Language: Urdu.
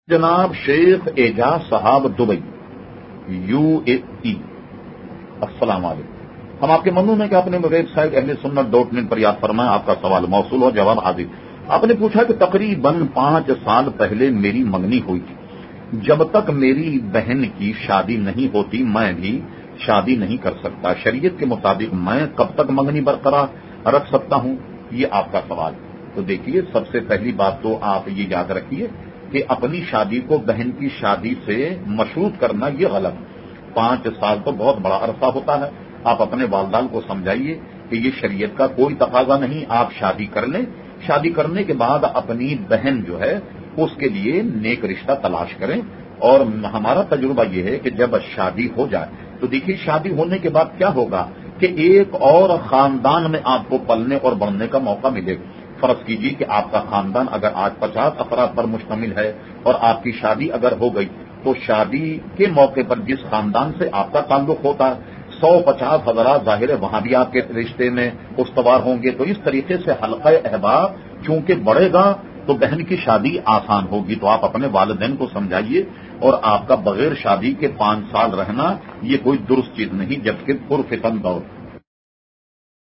جناب شیخ اعجاز صاحب دبئی UAE السلام علیکم. ہم آپ کے ممنون ہیں کہ آپ نے ویب سائٹ اہلسنت.net پر یاد فرمایا. آپ کا سوال موصول ہو جواب حاضر. آپ نے پوچھا کہ تقریباً 5 سال پہلے میری منگنی ہوئی تھی. جب تک میری بہن کی شادی نہیں ہوتی میں بھی شادی نہیں کر سکتا. شریعت کے مطابق میں کب تک منگنی برقرار رکھ سکتا ہوں؟ یہ آپ کا سوال. تو دیکھیے سب سے پہلی بات تو آپ یہ یاد رکھیے کہ اپنی شادی کو بہن کی شادی سے مشروط کرنا یہ غلط. 5 سال تو بہت بڑا عرصہ ہوتا ہے. آپ اپنے والدین کو سمجھائیے کہ یہ شریعت کا کوئی تقاضا نہیں. آپ شادی کر لیں. شادی کرنے کے بعد اپنی بہن جو ہے اس کے لیے نیک رشتہ تلاش کریں. اور ہمارا تجربہ یہ ہے کہ جب شادی ہو جائے تو دیکھیے شادی ہونے کے بعد کیا ہوگا کہ ایک اور خاندان میں آپ کو پلنے اور بڑھنے کا موقع ملے گا. فرض کیجیے کہ آپ کا خاندان اگر آج 50 افراد پر مشتمل ہے اور آپ کی شادی اگر ہو گئی تو شادی کے موقع پر جس خاندان سے آپ کا تعلق ہوتا ہے 150 حضرات ظاہر ہے وہاں بھی آپ کے رشتے میں استوار ہوں گے. تو اس طریقے سے حلقہ احباب چونکہ بڑھے گا تو بہن کی شادی آسان ہوگی. تو آپ اپنے والدین کو سمجھائیے. اور آپ کا بغیر شادی کے 5 سال رہنا یہ کوئی درست چیز نہیں جبکہ پرفتن دور